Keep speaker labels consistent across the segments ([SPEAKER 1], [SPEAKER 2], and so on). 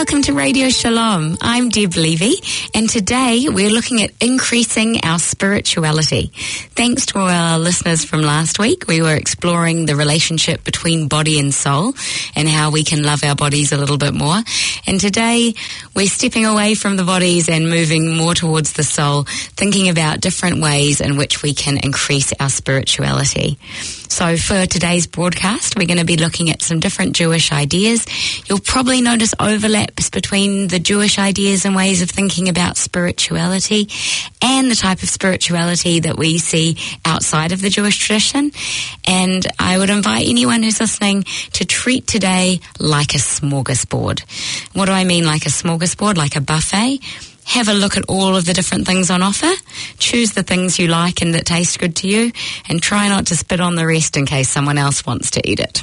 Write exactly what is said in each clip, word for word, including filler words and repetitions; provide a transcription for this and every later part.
[SPEAKER 1] Welcome to Radio Shalom. I'm Deb Levy, and today we're looking at increasing our spirituality. Thanks to our listeners from last week, we were exploring the relationship between body and soul and how we can love our bodies a little bit more. And today we're stepping away from the bodies and moving more towards the soul, thinking about different ways in which we can increase our spirituality. So for today's broadcast, we're going to be looking at some different Jewish ideas. You'll probably notice overlaps between the Jewish ideas and ways of thinking about spirituality and the type of spirituality that we see outside of the Jewish tradition. And I would invite anyone who's listening to treat today like a smorgasbord. What do I mean like a smorgasbord? Like a buffet? Have a look at all of the different things on offer. Choose the things you like and that taste good to you, and try not to spit on the rest in case someone else wants to eat it.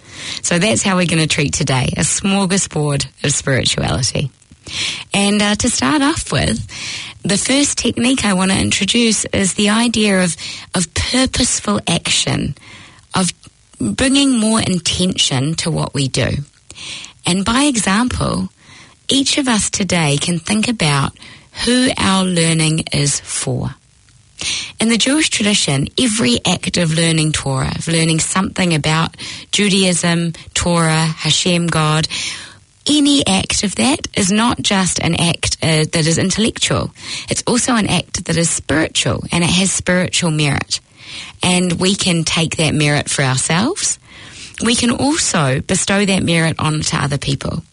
[SPEAKER 1] So that's how we're going to treat today, a smorgasbord of spirituality. And uh, to start off with, the first technique I want to introduce is the idea of, of purposeful action, of bringing more intention to what we do. And by example, each of us today can think about who our learning is for. In the Jewish tradition, every act of learning Torah, of learning something about Judaism, Torah, Hashem, God, any act of that is not just an act uh, that is intellectual. It's also an act that is spiritual, and it has spiritual merit. And we can take that merit for ourselves. We can also bestow that merit onto other people.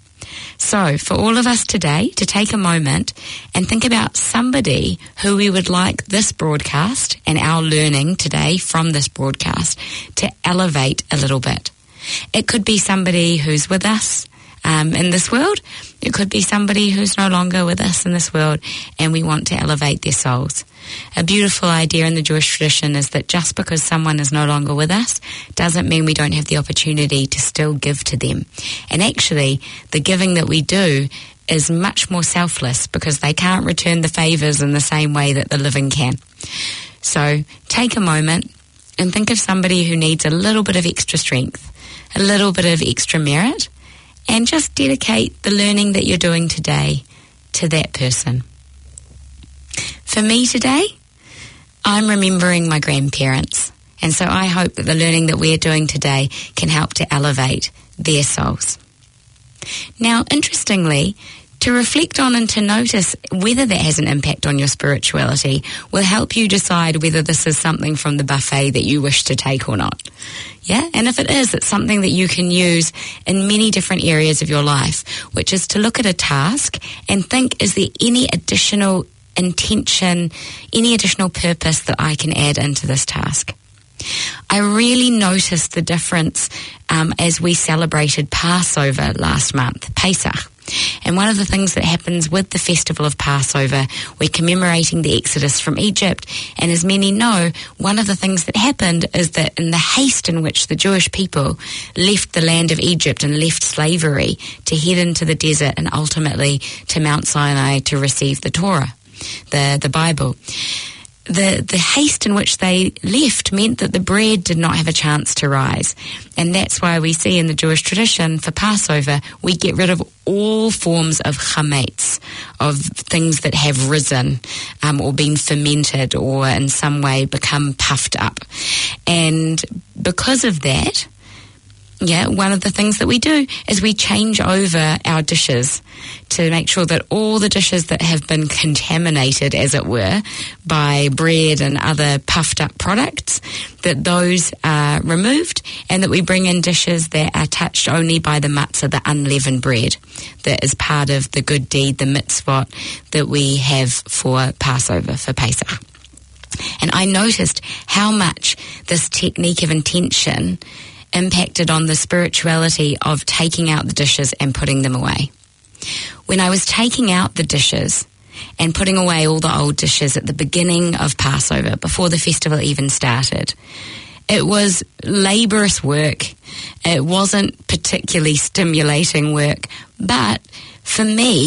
[SPEAKER 1] So for all of us today to take a moment and think about somebody who we would like this broadcast and our learning today from this broadcast to elevate a little bit. It could be somebody who's with us um, in this world. It could be somebody who's no longer with us in this world, and we want to elevate their souls. A beautiful idea in the Jewish tradition is that just because someone is no longer with us doesn't mean we don't have the opportunity to still give to them. And actually, the giving that we do is much more selfless because they can't return the favors in the same way that the living can. So take a moment and think of somebody who needs a little bit of extra strength, a little bit of extra merit, and just dedicate the learning that you're doing today to that person. For me today, I'm remembering my grandparents, and so I hope that the learning that we're doing today can help to elevate their souls. Now, interestingly, to reflect on and to notice whether that has an impact on your spirituality will help you decide whether this is something from the buffet that you wish to take or not. Yeah, and if it is, it's something that you can use in many different areas of your life, which is to look at a task and think, is there any additional intention, any additional purpose that I can add into this task? I really noticed the difference um, as we celebrated Passover last month, Pesach. And one of the things that happens with the festival of Passover, we're commemorating the Exodus from Egypt. And as many know, one of the things that happened is that in the haste in which the Jewish people left the land of Egypt and left slavery to head into the desert and ultimately to Mount Sinai to receive the Torah, the, the Bible, The, the haste in which they left meant that the bread did not have a chance to rise. And that's why we see in the Jewish tradition for Passover, we get rid of all forms of chametz, of things that have risen um, or been fermented or in some way become puffed up. And because of that, yeah, one of the things that we do is we change over our dishes to make sure that all the dishes that have been contaminated, as it were, by bread and other puffed up products, that those are removed, and that we bring in dishes that are touched only by the matzah, the unleavened bread, that is part of the good deed, the mitzvot that we have for Passover, for Pesach. And I noticed how much this technique of intention impacted on the spirituality of taking out the dishes and putting them away. When I was taking out the dishes and putting away all the old dishes at the beginning of Passover, before the festival even started, it was laborious work. It wasn't particularly stimulating work, but for me,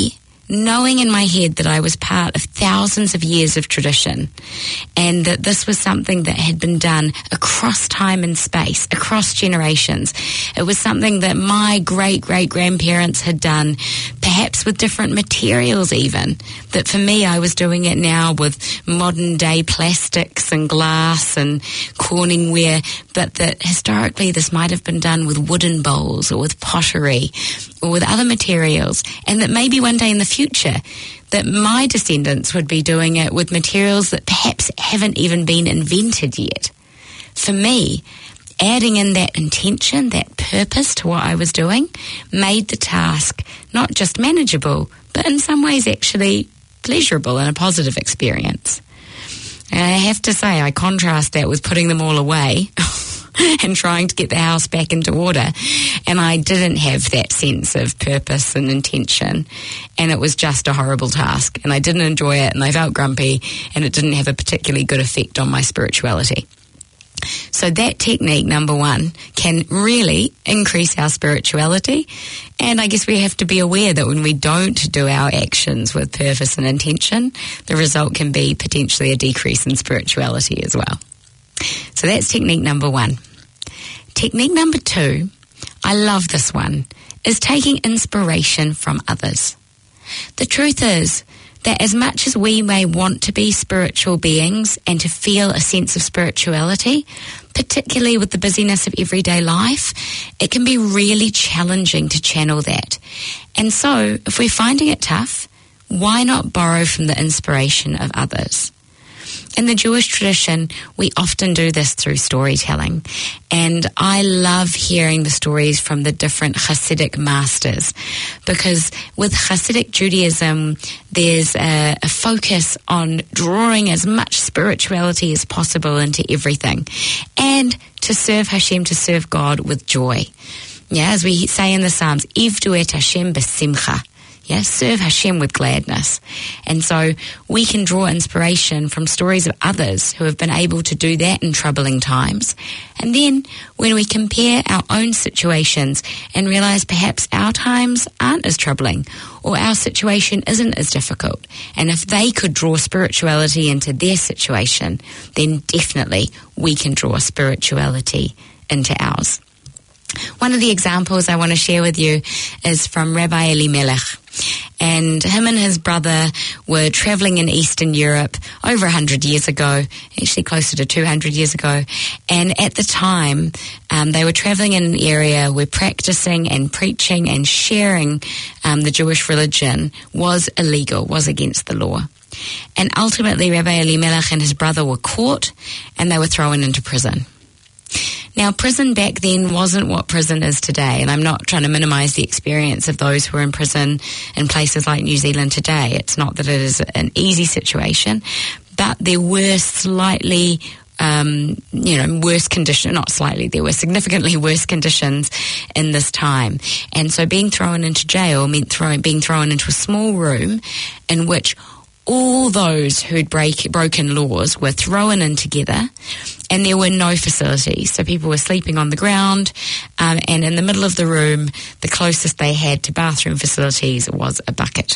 [SPEAKER 1] knowing in my head that I was part of thousands of years of tradition, and that this was something that had been done across time and space, across generations. It was something that my great-great-grandparents had done, perhaps with different materials even. That for me, I was doing it now with modern-day plastics and glass and Corningware, but that historically this might have been done with wooden bowls or with pottery or with other materials, and that maybe one day in the future that my descendants would be doing it with materials that perhaps haven't even been invented yet. For me, adding in that intention, that purpose to what I was doing, made the task not just manageable, but in some ways actually pleasurable and a positive experience. And I have to say, I contrast that with putting them all away and trying to get the house back into order. And I didn't have that sense of purpose and intention. And it was just a horrible task. And I didn't enjoy it, and I felt grumpy, and it didn't have a particularly good effect on my spirituality. So that technique, number one, can really increase our spirituality. And I guess we have to be aware that when we don't do our actions with purpose and intention, the result can be potentially a decrease in spirituality as well. So that's technique number one. Technique number two, I love this one, is taking inspiration from others. The truth is that as much as we may want to be spiritual beings and to feel a sense of spirituality, particularly with the busyness of everyday life, it can be really challenging to channel that. And so, if we're finding it tough, why not borrow from the inspiration of others? In the Jewish tradition, we often do this through storytelling, and I love hearing the stories from the different Hasidic masters, because with Hasidic Judaism, there's a, a focus on drawing as much spirituality as possible into everything, and to serve Hashem, to serve God with joy. Yeah, as we say in the Psalms, Ivdu et Hashem b'simcha. Yeah, serve Hashem with gladness. And so we can draw inspiration from stories of others who have been able to do that in troubling times. And then when we compare our own situations and realize perhaps our times aren't as troubling, or our situation isn't as difficult, and if they could draw spirituality into their situation, then definitely we can draw spirituality into ours. One of the examples I want to share with you is from Rabbi Elimelech. And him and his brother were traveling in Eastern Europe over one hundred years ago, actually closer to two hundred years ago. And at the time, um, they were traveling in an area where practicing and preaching and sharing um, the Jewish religion was illegal, was against the law. And ultimately, Rabbi Elimelech and his brother were caught, and they were thrown into prison. Now, prison back then wasn't what prison is today, and I'm not trying to minimize the experience of those who are in prison in places like New Zealand today. It's not that it is an easy situation, but there were slightly, um, you know, worse conditions, not slightly, there were significantly worse conditions in this time. And so being thrown into jail meant throwing, being thrown into a small room in which all those who'd break, broken laws were thrown in together, and there were no facilities. So people were sleeping on the ground, um, and in the middle of the room, the closest they had to bathroom facilities was a bucket.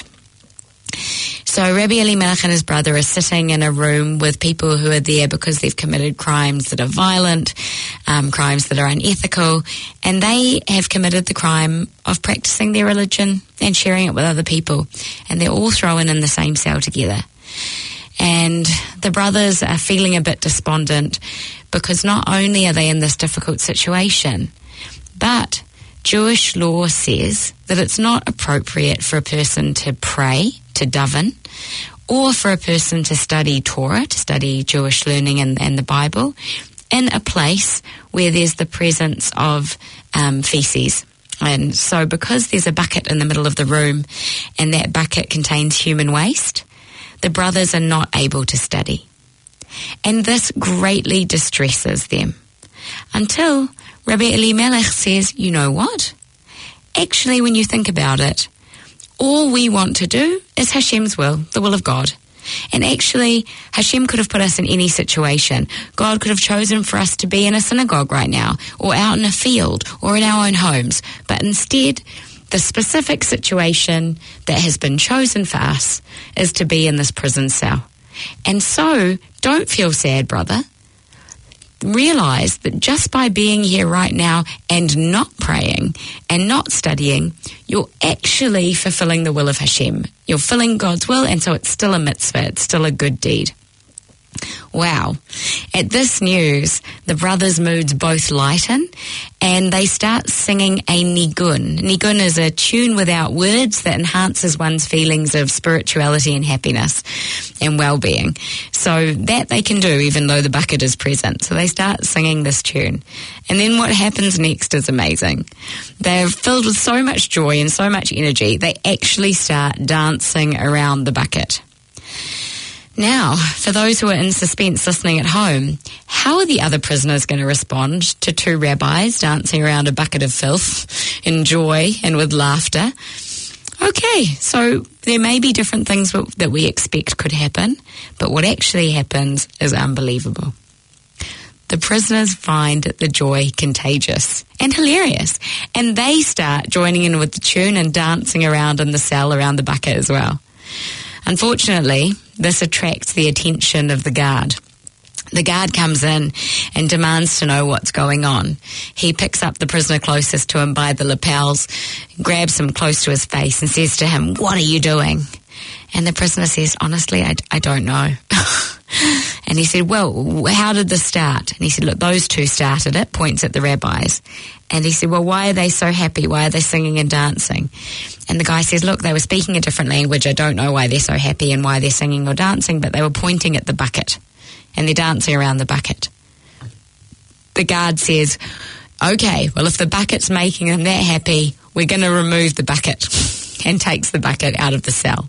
[SPEAKER 1] So Rabbi Elimelech and his brother are sitting in a room with people who are there because they've committed crimes that are violent, um, crimes that are unethical, and they have committed the crime of practicing their religion and sharing it with other people. And they're all thrown in the same cell together. And the brothers are feeling a bit despondent because not only are they in this difficult situation, but Jewish law says that it's not appropriate for a person to pray, to daven, or for a person to study Torah, to study Jewish learning and, and the Bible, in a place where there's the presence of um, feces. And so because there's a bucket in the middle of the room, and that bucket contains human waste, the brothers are not able to study. And this greatly distresses them. Until Rabbi Elimelech says, you know what? Actually, when you think about it, all we want to do is Hashem's will, the will of God. And actually, Hashem could have put us in any situation. God could have chosen for us to be in a synagogue right now, or out in a field, or in our own homes. But instead, the specific situation that has been chosen for us is to be in this prison cell. And so, don't feel sad, brother. Realize that just by being here right now and not praying and not studying, you're actually fulfilling the will of Hashem. You're fulfilling God's will, and so it's still a mitzvah. It's still a good deed. Wow. At this news, the brothers' moods both lighten and they start singing a nigun. Nigun is a tune without words that enhances one's feelings of spirituality and happiness and well-being. So that they can do even though the bucket is present. So they start singing this tune. And then what happens next is amazing. They're filled with so much joy and so much energy, they actually start dancing around the bucket. Now, for those who are in suspense listening at home, how are the other prisoners going to respond to two rabbis dancing around a bucket of filth in joy and with laughter? Okay, so there may be different things that we expect could happen, but what actually happens is unbelievable. The prisoners find the joy contagious and hilarious, and they start joining in with the tune and dancing around in the cell around the bucket as well. Unfortunately, this attracts the attention of the guard. The guard comes in and demands to know what's going on. He picks up the prisoner closest to him by the lapels, grabs him close to his face and says to him, "What are you doing?" And the prisoner says, "Honestly, I, I don't know." And he said, "Well, how did this start?" And he said, "Look, those two started it," points at the rabbis. And he said, "Well, why are they so happy? Why are they singing and dancing?" And the guy says, "Look, they were speaking a different language. I don't know why they're so happy and why they're singing or dancing, but they were pointing at the bucket and they're dancing around the bucket." The guard says, "Okay, well, if the bucket's making them that happy, we're going to remove the bucket," and takes the bucket out of the cell.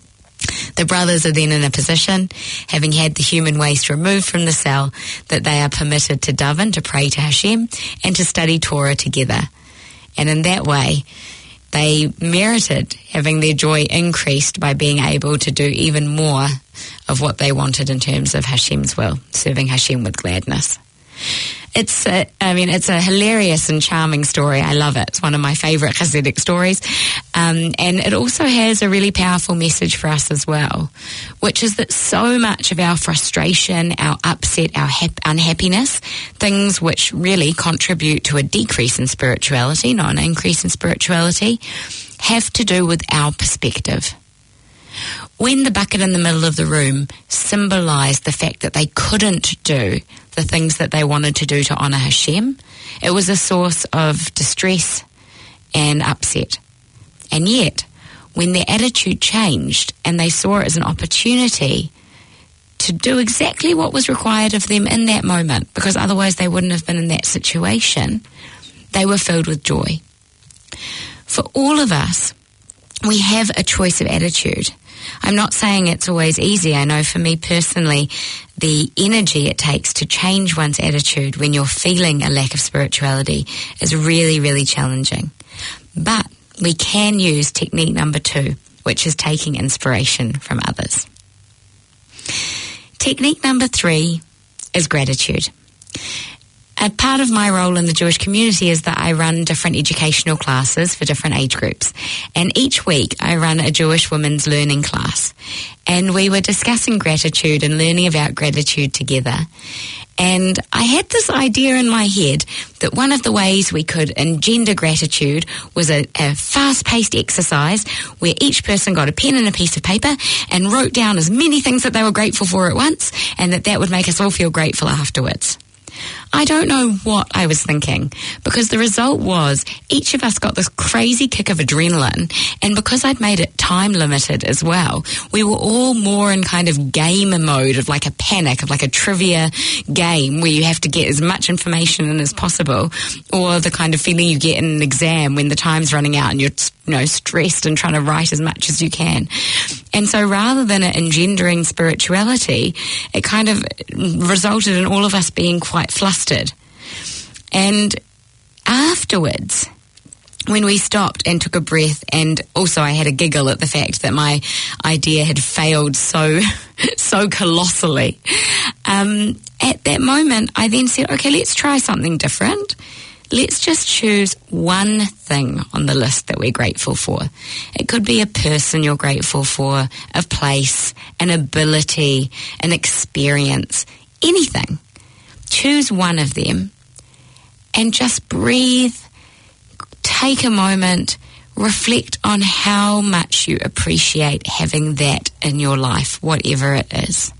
[SPEAKER 1] The brothers are then in a position, having had the human waste removed from the cell, that they are permitted to daven, to pray to Hashem, and to study Torah together. And in that way, they merited having their joy increased by being able to do even more of what they wanted in terms of Hashem's will, serving Hashem with gladness. It's a, I mean, it's a hilarious and charming story. I love it. It's one of my favorite Hasidic stories. Um, and it also has a really powerful message for us as well, which is that so much of our frustration, our upset, our hap- unhappiness, things which really contribute to a decrease in spirituality, not an increase in spirituality, have to do with our perspective. When the bucket in the middle of the room symbolized the fact that they couldn't do the things that they wanted to do to honor Hashem, it was a source of distress and upset. And yet, when their attitude changed and they saw it as an opportunity to do exactly what was required of them in that moment, because otherwise they wouldn't have been in that situation, they were filled with joy. For all of us, we have a choice of attitude. I'm not saying it's always easy. I know for me personally, the energy it takes to change one's attitude when you're feeling a lack of spirituality is really, really challenging. But we can use technique number two, which is taking inspiration from others. Technique number three is gratitude. A part of my role in the Jewish community is that I run different educational classes for different age groups. And each week I run a Jewish women's learning class. And we were discussing gratitude and learning about gratitude together. And I had this idea in my head that one of the ways we could engender gratitude was a, a fast-paced exercise where each person got a pen and a piece of paper and wrote down as many things that they were grateful for at once, and that that would make us all feel grateful afterwards. I don't know what I was thinking, because the result was each of us got this crazy kick of adrenaline, and because I'd made it time limited as well, we were all more in kind of game mode, of like a panic, of like a trivia game where you have to get as much information in as possible, or the kind of feeling you get in an exam when the time's running out and you're, you know, stressed and trying to write as much as you can. And so rather than it engendering spirituality, it kind of resulted in all of us being quite flustered. And afterwards, when we stopped and took a breath, and also I had a giggle at the fact that my idea had failed so, so colossally, um, at that moment I then said, okay, let's try something different. let's just choose one thing on the list that we're grateful for. It could be a person you're grateful for, a place, an ability, an experience, anything. Choose one of them and just breathe, take a moment, reflect on how much you appreciate having that in your life, whatever it is.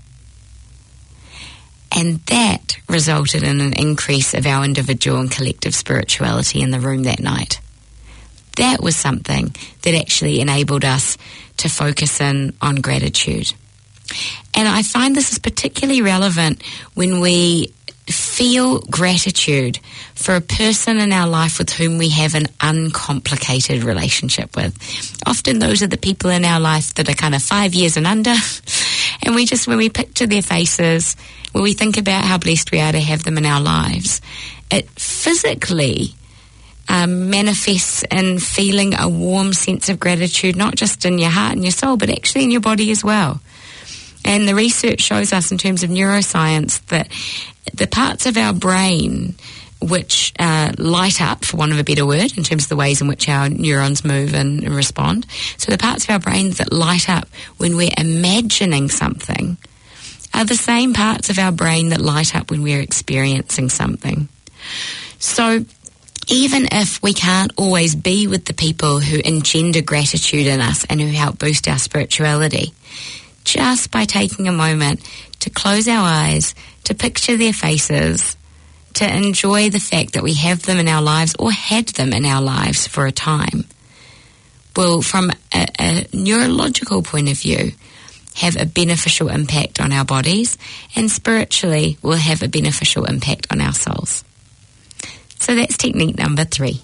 [SPEAKER 1] And that resulted in an increase of our individual and collective spirituality in the room that night. That was something that actually enabled us to focus in on gratitude. And I find this is particularly relevant when we feel gratitude for a person in our life with whom we have an uncomplicated relationship with. Often those are the people in our life that are kind of five years and under. And we just, when we picture their faces, when we think about how blessed we are to have them in our lives, it physically um, manifests in feeling a warm sense of gratitude, not just in your heart and your soul, but actually in your body as well. And the research shows us in terms of neuroscience that the parts of our brain which uh, light up, for want of a better word, in terms of the ways in which our neurons move and, and respond. So the parts of our brains that light up when we're imagining something are the same parts of our brain that light up when we're experiencing something. So even if we can't always be with the people who engender gratitude in us and who help boost our spirituality, just by taking a moment to close our eyes, to picture their faces, to enjoy the fact that we have them in our lives or had them in our lives for a time, will, from a, a neurological point of view, have a beneficial impact on our bodies, and spiritually will have a beneficial impact on our souls. So that's technique number three.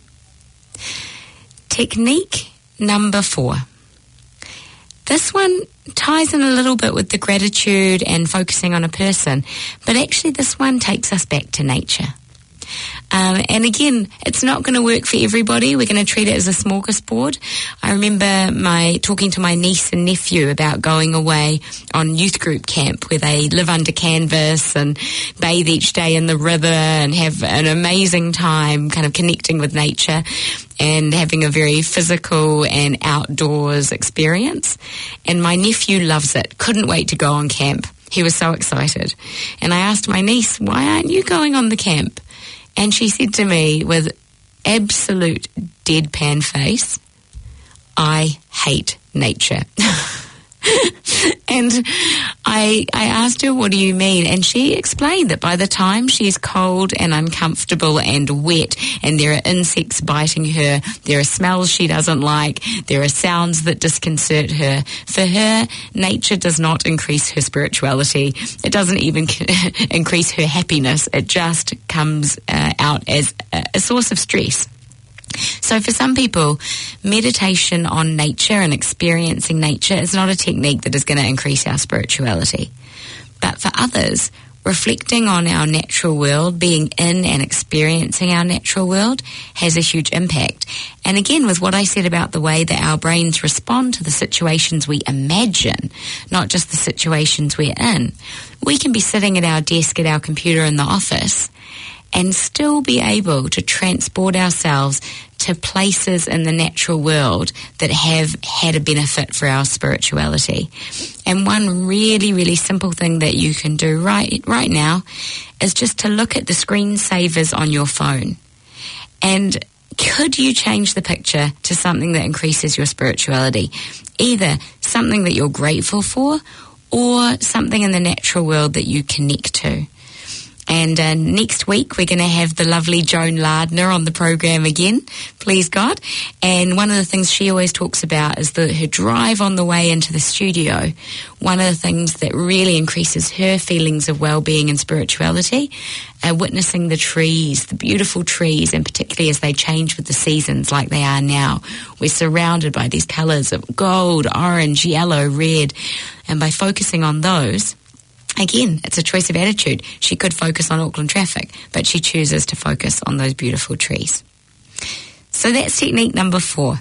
[SPEAKER 1] Technique number four. This one ties in a little bit with the gratitude and focusing on a person, but actually this one takes us back to nature. Um, and again, it's not going to work for everybody. We're going to treat it as a smorgasbord. I remember my talking to my niece and nephew about going away on youth group camp where they live under canvas and bathe each day in the river and have an amazing time kind of connecting with nature and having a very physical and outdoors experience. And my nephew loves it. Couldn't wait to go on camp. He was so excited. And I asked my niece, why aren't you going on the camp? And she said to me with absolute deadpan face, I hate nature. And I I asked her, what do you mean? And she explained that by the time she's cold and uncomfortable and wet and there are insects biting her, there are smells she doesn't like, there are sounds that disconcert her, for her, nature does not increase her spirituality. It doesn't even increase her happiness. It just comes uh, out as a, a source of stress. So for some people, meditation on nature and experiencing nature is not a technique that is going to increase our spirituality. But for others, reflecting on our natural world, being in and experiencing our natural world has a huge impact. And again, with what I said about the way that our brains respond to the situations we imagine, not just the situations we're in, we can be sitting at our desk at our computer in the office and still be able to transport ourselves to places in the natural world that have had a benefit for our spirituality. And one really, really simple thing that you can do right right now is just to look at the screensavers on your phone. And could you change the picture to something that increases your spirituality? Either something that you're grateful for or something in the natural world that you connect to. And uh, next week, we're going to have the lovely Joan Lardner on the program again, please God. And one of the things she always talks about is the, her drive on the way into the studio. One of the things that really increases her feelings of well-being and spirituality are witnessing the trees, the beautiful trees, and particularly as they change with the seasons like they are now. We're surrounded by these colours of gold, orange, yellow, red. And by focusing on those, again, it's a choice of attitude. She could focus on Auckland traffic, but she chooses to focus on those beautiful trees. So that's technique number four.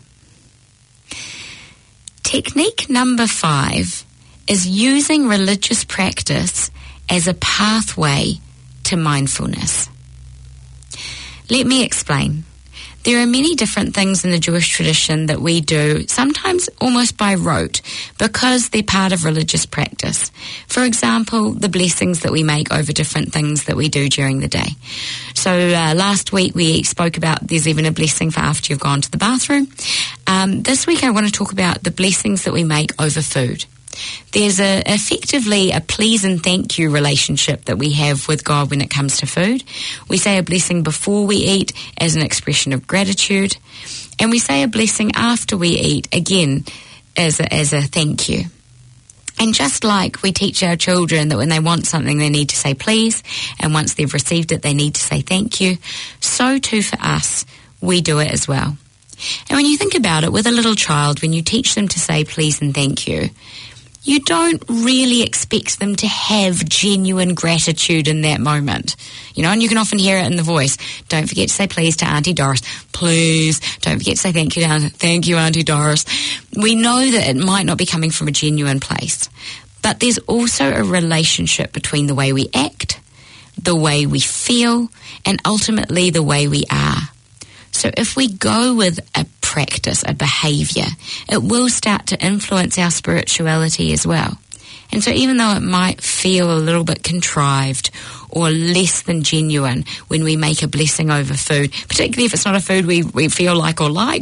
[SPEAKER 1] Technique number five is using religious practice as a pathway to mindfulness. Let me explain. There are many different things in the Jewish tradition that we do, sometimes almost by rote, because they're part of religious practice. For example, the blessings that we make over different things that we do during the day. So uh, last week we spoke about there's even a blessing for after you've gone to the bathroom. Um, this week I want to talk about the blessings that we make over food. There's a, effectively a please and thank you relationship that we have with God when it comes to food. We say a blessing before we eat as an expression of gratitude, and we say a blessing after we eat, again, as a, as a thank you. And just like we teach our children that when they want something they need to say please, and once they've received it they need to say thank you, so too for us, we do it as well. And when you think about it, with a little child, when you teach them to say please and thank you, you don't really expect them to have genuine gratitude in that moment. You know, and you can often hear it in the voice. Don't forget to say please to Auntie Doris. Please. Don't forget to say thank you to Auntie. Thank you, Auntie Doris. We know that it might not be coming from a genuine place. But there's also a relationship between the way we act, the way we feel, and ultimately the way we are. So if we go with a practice, a behaviour, it will start to influence our spirituality as well. And so even though it might feel a little bit contrived or less than genuine when we make a blessing over food, particularly if it's not a food we, we feel like or like,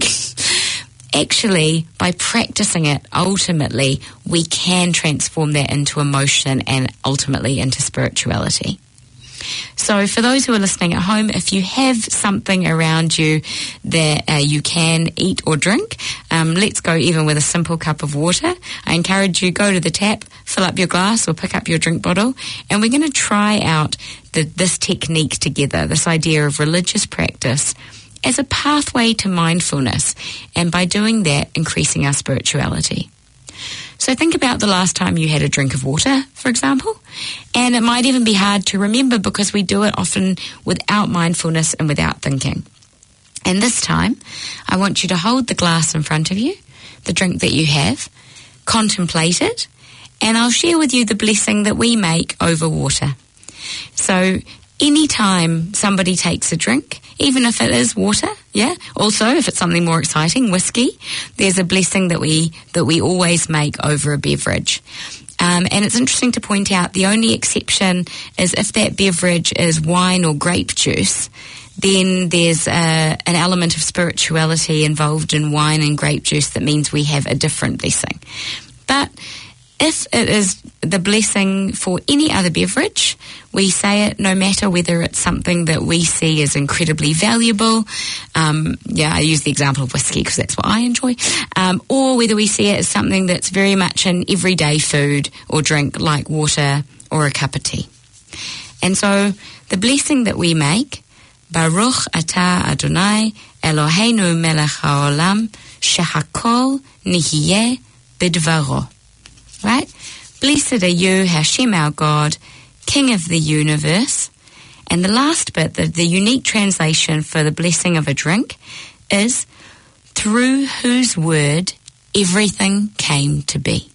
[SPEAKER 1] actually, by practicing it, ultimately, we can transform that into emotion and ultimately into spirituality. So for those who are listening at home, if you have something around you that uh, you can eat or drink, um, let's go even with a simple cup of water. I encourage you, go to the tap, fill up your glass or pick up your drink bottle, and we're going to try out the, this technique together, this idea of religious practice as a pathway to mindfulness, and by doing that, increasing our spirituality. So think about the last time you had a drink of water, for example, and it might even be hard to remember because we do it often without mindfulness and without thinking. And this time, I want you to hold the glass in front of you, the drink that you have, contemplate it, and I'll share with you the blessing that we make over water. So anytime somebody takes a drink, even if it is water, yeah. Also, if it's something more exciting, whiskey, there's a blessing that we that we always make over a beverage. Um, and it's interesting to point out the only exception is if that beverage is wine or grape juice, then there's a, an element of spirituality involved in wine and grape juice that means we have a different blessing. But if it is the blessing for any other beverage, we say it no matter whether it's something that we see as incredibly valuable. Um, yeah, I use the example of whiskey because that's what I enjoy. Um, or whether we see it as something that's very much an everyday food or drink like water or a cup of tea. And so the blessing that we make, Baruch atah Adonai Eloheinu melech haolam shehakol nihiyeh bidvaro. Right? Blessed are you, Hashem our God, King of the universe. And the last bit, the, the unique translation for the blessing of a drink is, through whose word everything came to be.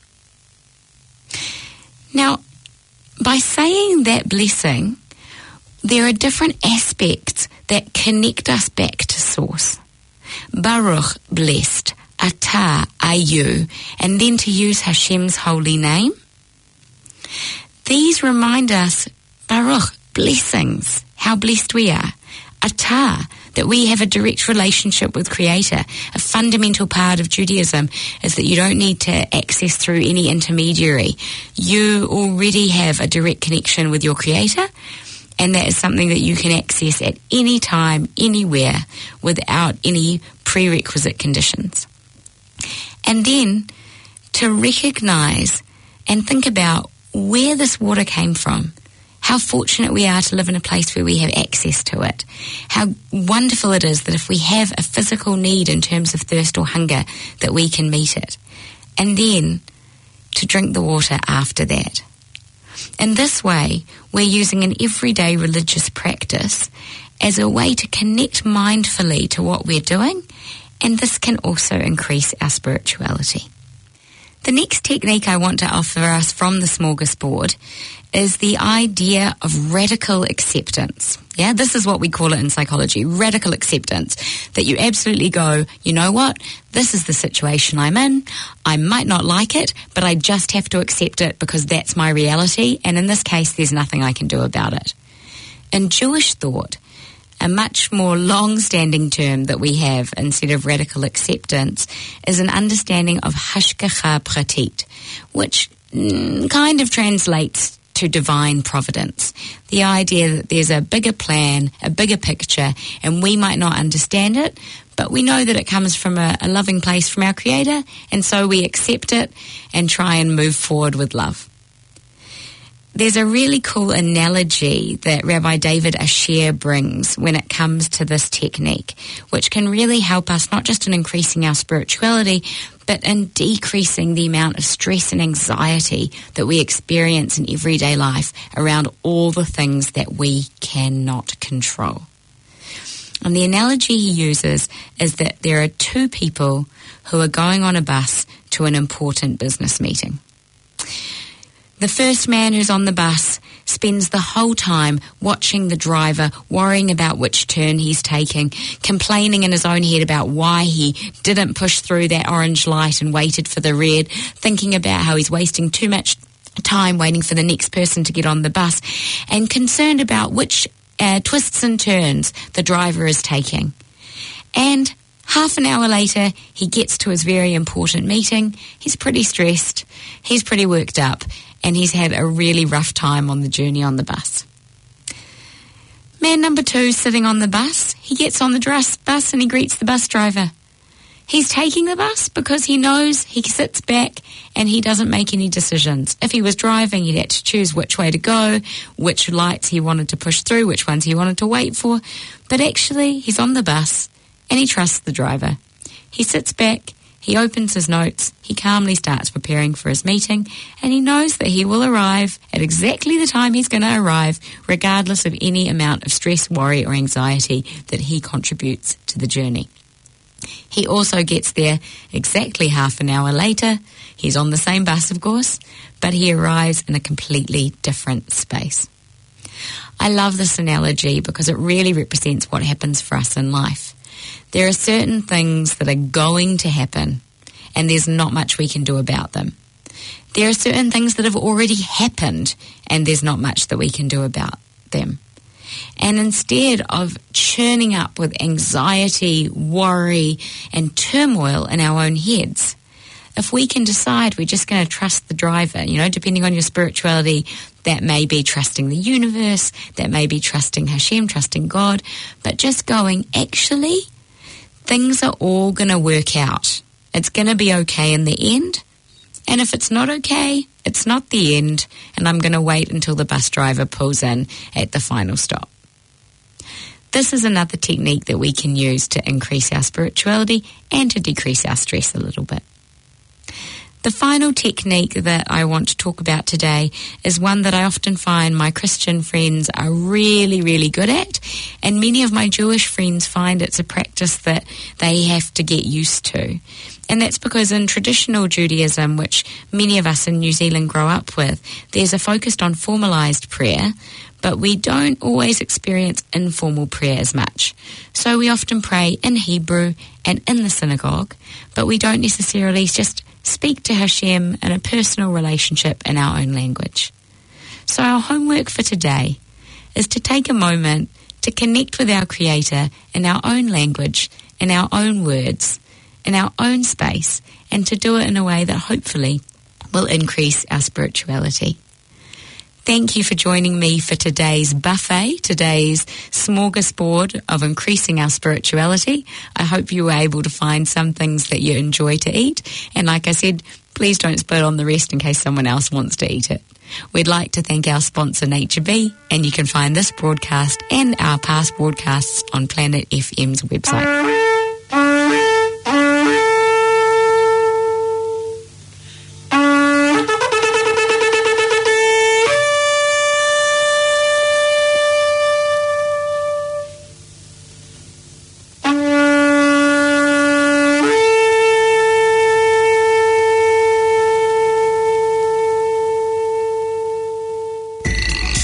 [SPEAKER 1] Now, by saying that blessing, there are different aspects that connect us back to source. Baruch, blessed. Atah, are you, and then to use Hashem's holy name. These remind us, Baruch, blessings, how blessed we are. Atah, that we have a direct relationship with Creator. A fundamental part of Judaism is that you don't need to access through any intermediary. You already have a direct connection with your Creator, and that is something that you can access at any time, anywhere, without any prerequisite conditions. And then to recognise and think about where this water came from, how fortunate we are to live in a place where we have access to it, how wonderful it is that if we have a physical need in terms of thirst or hunger, that we can meet it, and then to drink the water after that. In this way, we're using an everyday religious practice as a way to connect mindfully to what we're doing, and this can also increase our spirituality. The next technique I want to offer us from the smorgasbord is the idea of radical acceptance. Yeah, this is what we call it in psychology, radical acceptance. That you absolutely go, you know what, this is the situation I'm in. I might not like it, but I just have to accept it because that's my reality, and in this case, there's nothing I can do about it. In Jewish thought, a much more long-standing term that we have instead of radical acceptance is an understanding of hashgacha pratit, which mm, kind of translates to divine providence. The idea that there's a bigger plan, a bigger picture, and we might not understand it, but we know that it comes from a, a loving place from our Creator, and so we accept it and try and move forward with love. There's a really cool analogy that Rabbi David Asher brings when it comes to this technique, which can really help us not just in increasing our spirituality, but in decreasing the amount of stress and anxiety that we experience in everyday life around all the things that we cannot control. And the analogy he uses is that there are two people who are going on a bus to an important business meeting. The first man who's on the bus spends the whole time watching the driver, worrying about which turn he's taking, complaining in his own head about why he didn't push through that orange light and waited for the red, thinking about how he's wasting too much time waiting for the next person to get on the bus, and concerned about which uh, twists and turns the driver is taking. And half an hour later, he gets to his very important meeting. He's pretty stressed, he's pretty worked up, and he's had a really rough time on the journey on the bus. Man number two sitting on the bus, he gets on the bus and he greets the bus driver. He's taking the bus because he knows he sits back and he doesn't make any decisions. If he was driving, he'd have to choose which way to go, which lights he wanted to push through, which ones he wanted to wait for. But actually, he's on the bus and he trusts the driver. He sits back, he opens his notes, he calmly starts preparing for his meeting, and he knows that he will arrive at exactly the time he's going to arrive, regardless of any amount of stress, worry, or anxiety that he contributes to the journey. He also gets there exactly half an hour later. He's on the same bus, of course, but he arrives in a completely different space. I love this analogy because it really represents what happens for us in life. There are certain things that are going to happen, and there's not much we can do about them. There are certain things that have already happened, and there's not much that we can do about them. And instead of churning up with anxiety, worry, and turmoil in our own heads, if we can decide we're just going to trust the driver, you know, depending on your spirituality, that may be trusting the universe, that may be trusting Hashem, trusting God, but just going, actually, things are all going to work out. It's going to be okay in the end. And if it's not okay, it's not the end, and I'm going to wait until the bus driver pulls in at the final stop. This is another technique that we can use to increase our spirituality and to decrease our stress a little bit. The final technique that I want to talk about today is one that I often find my Christian friends are really, really good at, and many of my Jewish friends find it's a practice that they have to get used to. And that's because in traditional Judaism, which many of us in New Zealand grow up with, there's a focus on formalized prayer, but we don't always experience informal prayer as much. So we often pray in Hebrew and in the synagogue, but we don't necessarily just speak to Hashem in a personal relationship in our own language. So our homework for today is to take a moment to connect with our Creator in our own language, in our own words, in our own space, and to do it in a way that hopefully will increase our spirituality. Thank you for joining me for today's buffet, today's smorgasbord of increasing our spirituality. I hope you were able to find some things that you enjoy to eat. And like I said, please don't split on the rest in case someone else wants to eat it. We'd like to thank our sponsor, Nature Bee, and you can find this broadcast and our past broadcasts on Planet F M's website.